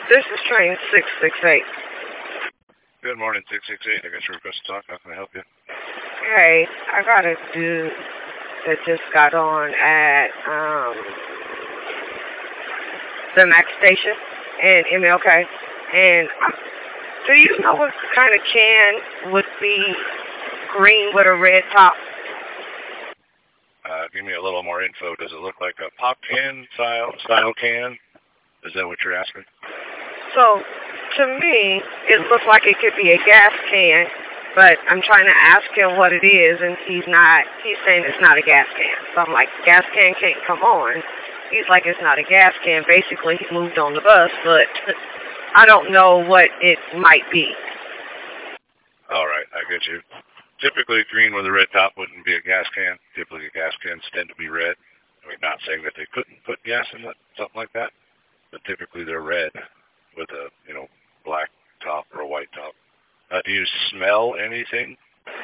This is train 668. Good morning, 668. I got your request to talk. How can I help you? Hey, I got a dude that just got on at the Max station in MLK. And do you know what kind of can would be green with a red top? Give me a little more info. Does it look like a pop can style can? Is that what you're asking? So, to me, it looks like it could be a gas can, but I'm trying to ask him what it is, and he's saying it's not a gas can. So I'm like, gas can can't come on. He's like, it's not a gas can. Basically, he moved on the bus, but I don't know what it might be. All right, I get you. Typically, green with a red top wouldn't be a gas can. Typically, gas cans tend to be red. I mean, not saying that they couldn't put gas in it, something like that, but typically they're red with a, black top or a white top. Do you smell anything?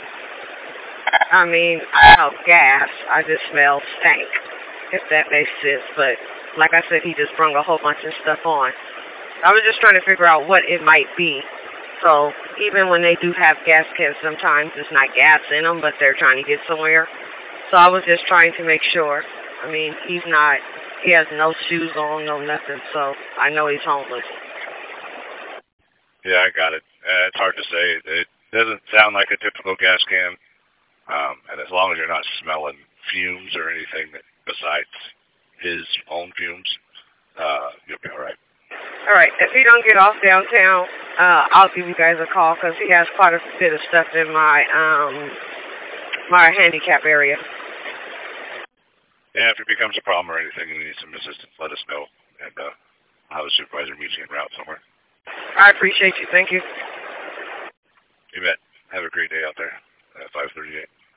I mean, I smell gas. I just smell stank, if that makes sense. But like I said, he just brung a whole bunch of stuff on. I was just trying to figure out what it might be. So even when they do have gas cans, sometimes it's not gas in them, but they're trying to get somewhere. So I was just trying to make sure. I mean, he has no shoes on, no nothing, so I know he's homeless. Yeah, I got it. It's hard to say. It doesn't sound like a typical gas can. And as long as you're not smelling fumes or anything besides his own fumes, you'll be all right. All right. If he don't get off downtown, I'll give you guys a call because he has quite a bit of stuff in my handicap area. Yeah, if it becomes a problem or anything and you need some assistance, let us know, and I'll have a supervisor meet you en route somewhere. I appreciate you. Thank you. You bet. Have a great day out there at 538.